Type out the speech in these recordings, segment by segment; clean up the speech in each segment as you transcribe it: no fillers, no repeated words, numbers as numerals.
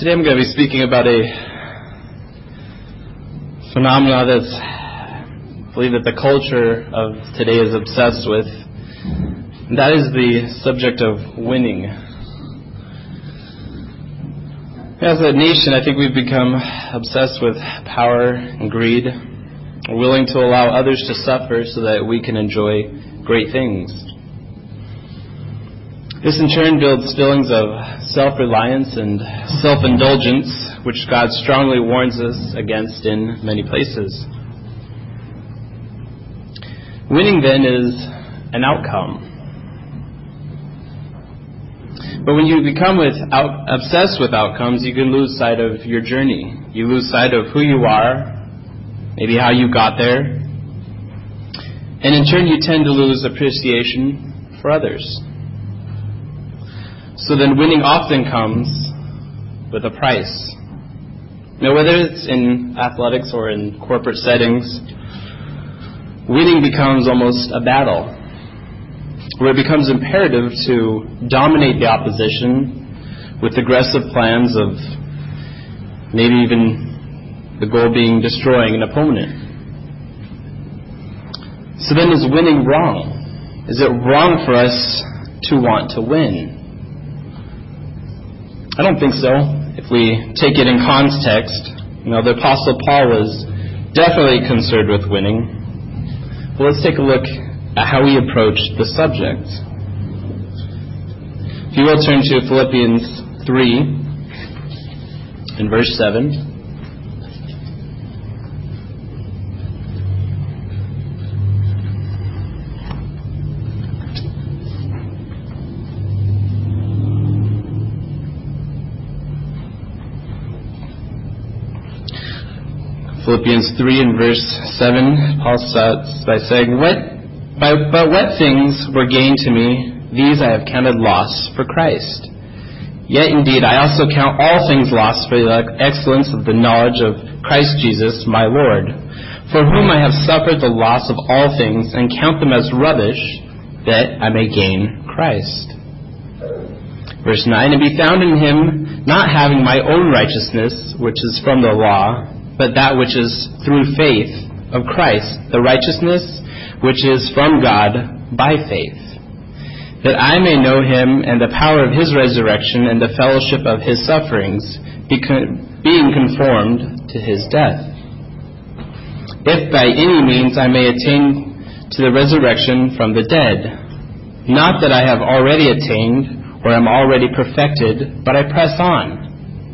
Today I'm going to be speaking about a phenomenon that's, I believe that the culture of today is obsessed with, and that is the subject of winning. As a nation, I think we've become obsessed with power and greed. We're willing to allow others to suffer so that we can enjoy great things. This in turn builds feelings of self-reliance and self-indulgence, which God strongly warns us against in many places. Winning then is an outcome. But when you become obsessed with outcomes, you can lose sight of your journey. You lose sight of who you are, maybe how you got there, and in turn you tend to lose appreciation for others. So then winning often comes with a price. Now, whether it's in athletics or in corporate settings, winning becomes almost a battle, where it becomes imperative to dominate the opposition with aggressive plans of maybe even the goal being destroying an opponent. So then is winning wrong? Is it wrong for us to want to win? I don't think so. If we take it in context, the Apostle Paul was definitely concerned with winning. Well, let's take a look at how he approached the subject. If you will turn to Philippians 3 and verse 7. Philippians 3 and verse 7, Paul starts by saying, But what things were gained to me, these I have counted loss for Christ. Yet indeed I also count all things lost for the excellence of the knowledge of Christ Jesus my Lord, for whom I have suffered the loss of all things, and count them as rubbish, that I may gain Christ. Verse 9, And be found in him, not having my own righteousness, which is from the law, but that which is through faith of Christ, the righteousness which is from God by faith, that I may know him and the power of his resurrection and the fellowship of his sufferings, being conformed to his death, if by any means I may attain to the resurrection from the dead. Not that I have already attained or am already perfected, but I press on,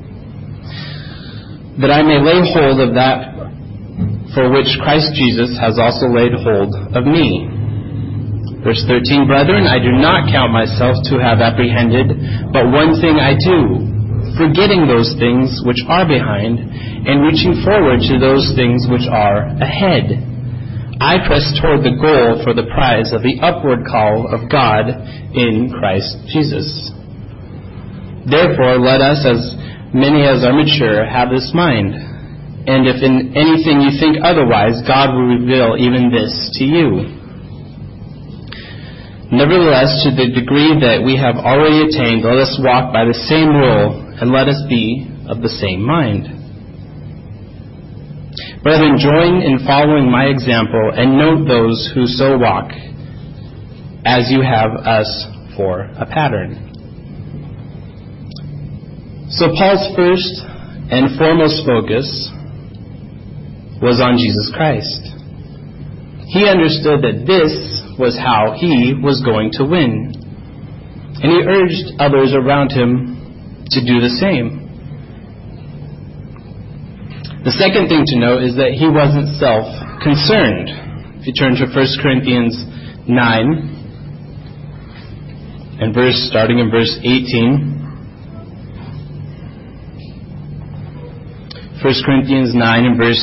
that I may lay hold of that for which Christ Jesus has also laid hold of me. Verse 13, Brethren, I do not count myself to have apprehended, but one thing I do, forgetting those things which are behind, and reaching forward to those things which are ahead. I press toward the goal for the prize of the upward call of God in Christ Jesus. Therefore, let us, as many as are mature, have this mind. And if in anything you think otherwise, God will reveal even this to you. Nevertheless, to the degree that we have already attained, let us walk by the same rule, and let us be of the same mind. Brethren, join in following my example, and note those who so walk, as you have us for a pattern. So Paul's first and foremost focus was on Jesus Christ. He understood that this was how he was going to win. And he urged others around him to do the same. The second thing to note is that he wasn't self-concerned. If you turn to 1 Corinthians 9 and starting in verse 18. 1 Corinthians 9 and verse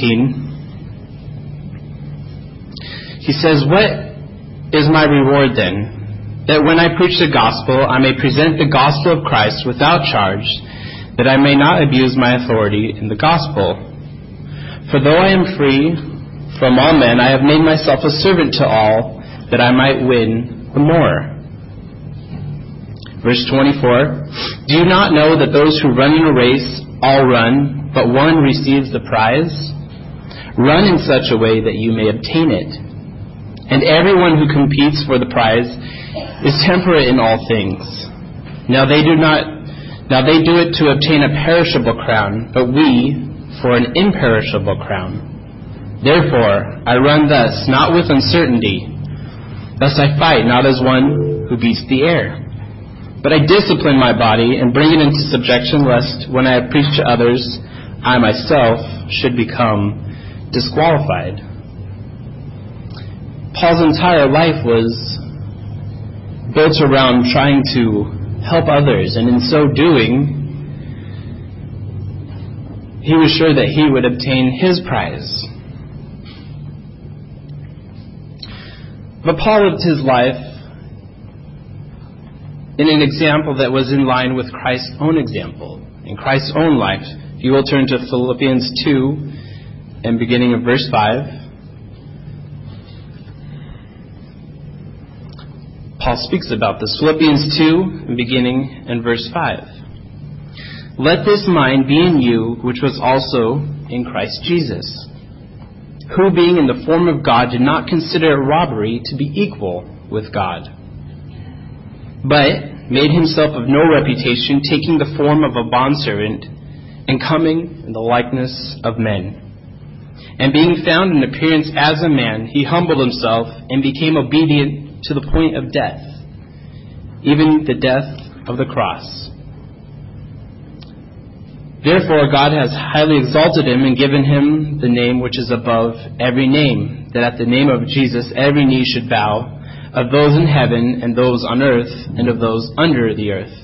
18, he says, What is my reward then? That when I preach the gospel, I may present the gospel of Christ without charge, that I may not abuse my authority in the gospel. For though I am free from all men, I have made myself a servant to all, that I might win the more. Verse 24, Do you not know that those who run in a race all run, but one receives the prize? Run in such a way that you may obtain it. And everyone who competes for the prize is temperate in all things. Now they do it to obtain a perishable crown, but we for an imperishable crown. Therefore I run thus, not with uncertainty. Thus I fight, not as one who beats the air. But I discipline my body and bring it into subjection, lest when I have preached to others, I myself should become disqualified. Paul's entire life was built around trying to help others, and in so doing, he was sure that he would obtain his prize. But Paul lived his life in an example that was in line with Christ's own example, in Christ's own life. If you will turn to Philippians 2 and beginning of verse 5. Paul speaks about this. Philippians 2 and beginning in verse 5. Let this mind be in you, which was also in Christ Jesus, who being in the form of God did not consider it robbery to be equal with God, but made himself of no reputation, taking the form of a bondservant, and coming in the likeness of men. And being found in appearance as a man, he humbled himself and became obedient to the point of death, even the death of the cross. Therefore God has highly exalted him and given him the name which is above every name, that at the name of Jesus every knee should bow, of those in heaven and those on earth and of those under the earth.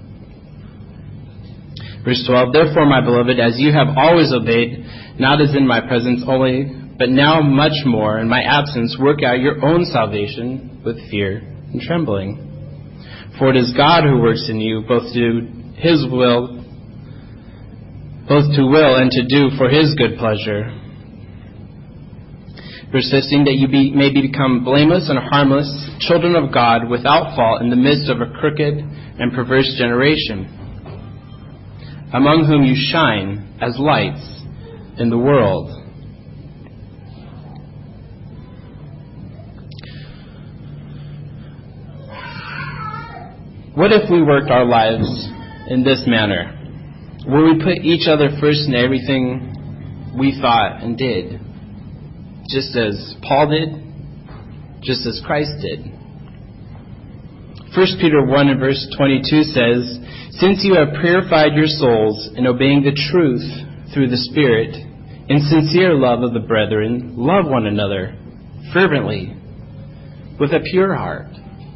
Verse 12, therefore, my beloved, as you have always obeyed, not as in my presence only, but now much more in my absence, work out your own salvation with fear and trembling. For it is God who works in you, both to will and to do for his good pleasure. Verse 15, that you may become blameless and harmless, children of God, without fault, in the midst of a crooked and perverse generation, among whom you shine as lights in the world. What if we worked our lives in this manner, where we put each other first in everything we thought and did, just as Paul did, just as Christ did? 1 Peter 1 and verse 22 says, since you have purified your souls in obeying the truth through the Spirit, in sincere love of the brethren, love one another fervently with a pure heart.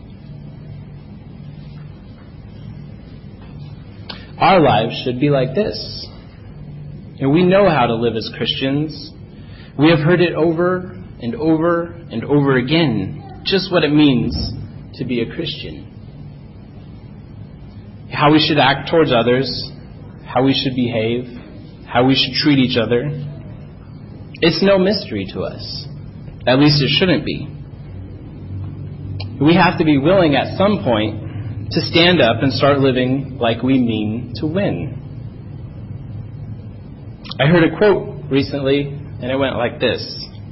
Our lives should be like this. And we know how to live as Christians. We have heard it over and over and over again, just what it means to be a Christian. How we should act towards others, how we should behave, how we should treat each other. It's no mystery to us. At least it shouldn't be. We have to be willing at some point to stand up and start living like we mean to win. I heard a quote recently, and it went like this.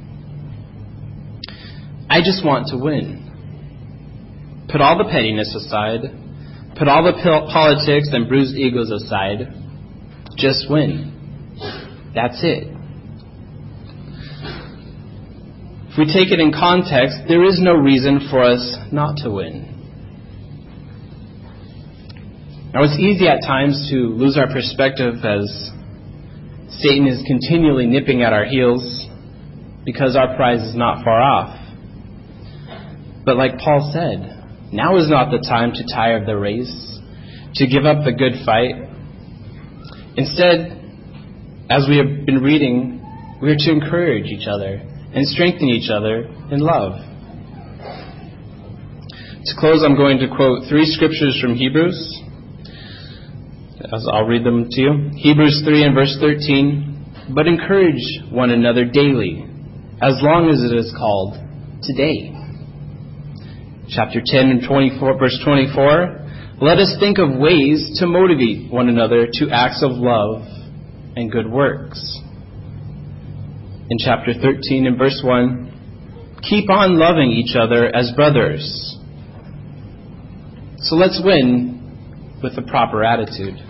I just want to win. Put all the pettiness aside. Put all the politics and bruised egos aside. Just win. That's it. If we take it in context, there is no reason for us not to win. Now, it's easy at times to lose our perspective as Satan is continually nipping at our heels because our prize is not far off. But like Paul said, now is not the time to tire of the race, to give up the good fight. Instead, as we have been reading, we are to encourage each other and strengthen each other in love. To close, I'm going to quote 3 scriptures from Hebrews. I'll read them to you. Hebrews 3 and verse 13. But encourage one another daily, as long as it is called today. Chapter 10 and 24, verse 24. Let us think of ways to motivate one another to acts of love and good works. In chapter 13 and verse 1, keep on loving each other as brothers. So let's win with the proper attitude.